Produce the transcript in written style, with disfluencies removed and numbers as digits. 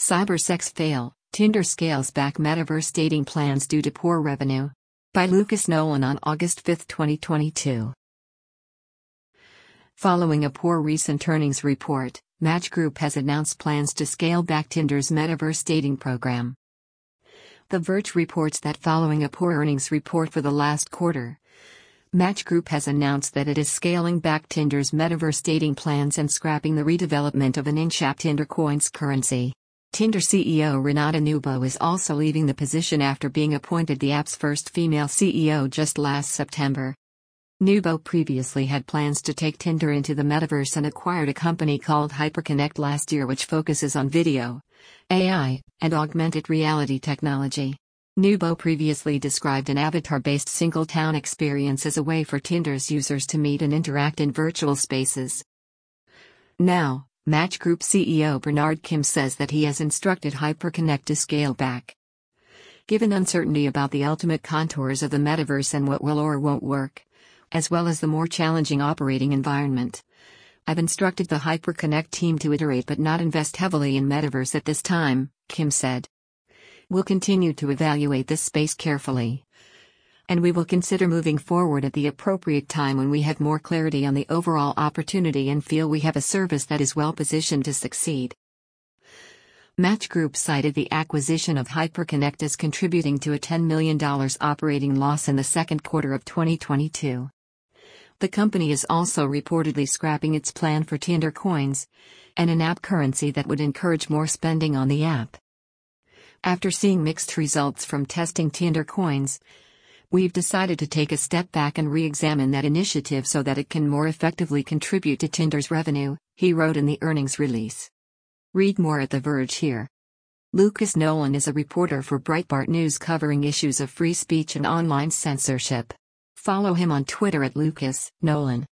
Cybersex fail, Tinder scales back metaverse dating plans due to poor revenue. By Lucas Nolan on August 5, 2022. Following a poor recent earnings report, Match Group has announced plans to scale back Tinder's metaverse dating program. The Verge reports that following a poor earnings report for the last quarter, Match Group has announced that it is scaling back Tinder's metaverse dating plans and scrapping the redevelopment of an in-app Tinder Coins currency. Tinder CEO Renata Nubo is also leaving the position after being appointed the app's first female CEO just last September. Nubo previously had plans to take Tinder into the metaverse and acquired a company called Hyperconnect last year, which focuses on video, AI, and augmented reality technology. Nubo previously described an avatar-based single-town experience as a way for Tinder's users to meet and interact in virtual spaces. Now, Match Group CEO Bernard Kim says that he has instructed Hyperconnect to scale back. Given uncertainty about the ultimate contours of the metaverse and what will or won't work, as well as the more challenging operating environment, I've instructed the Hyperconnect team to iterate but not invest heavily in metaverse at this time, Kim said. We'll continue to evaluate this space carefully, and we will consider moving forward at the appropriate time when we have more clarity on the overall opportunity and feel we have a service that is well positioned to succeed. Match Group cited the acquisition of Hyperconnect as contributing to a $10 million operating loss in the second quarter of 2022. The company is also reportedly scrapping its plan for Tinder Coins, an in-app currency that would encourage more spending on the app. After seeing mixed results from testing Tinder Coins, we've decided to take a step back and re-examine that initiative so that it can more effectively contribute to Tinder's revenue, he wrote in the earnings release. Read more at The Verge here. Lucas Nolan is a reporter for Breitbart News covering issues of free speech and online censorship. Follow him on Twitter at Lucas Nolan.